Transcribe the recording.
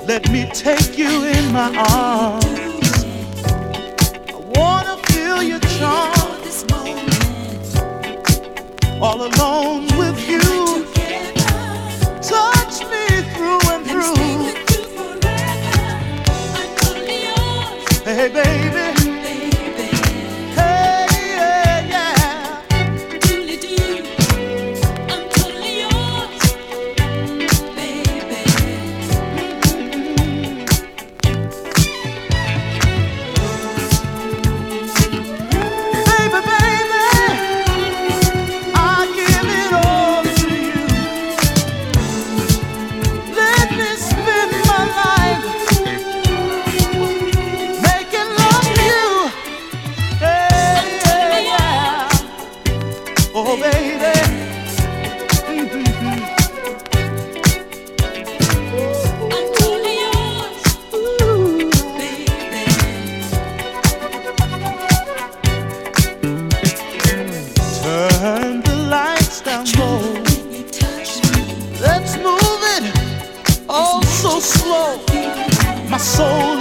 Let me take you in my arms. I wanna feel your charm. All alone with you. Touch me through and through. Hey, baby. Oh, baby. I'm totally yours. Ooh, baby. Turn the lights down low. Let's move it all so slow. My soul